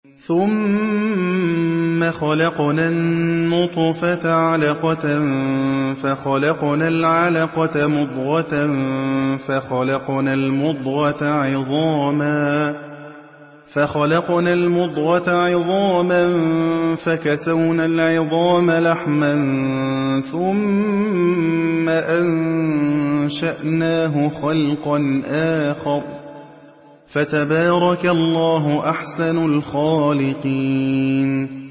ثُمَّ خَلَقْنَا النُّطْفَةَ عَلَقَةً فَخَلَقْنَا الْعَلَقَةَ مُضْغَةً فَخَلَقْنَا الْمُضْغَةَ عِظَامًا فَكَسَوْنَا الْعِظَامَ لَحْمًا ثُمَّ أَنشَأْنَاهُ خَلْقًا آخَرَ ۚ فَتَبَارَكَ اللَّهُ أَحْسَنُ الْخَالِقِينَ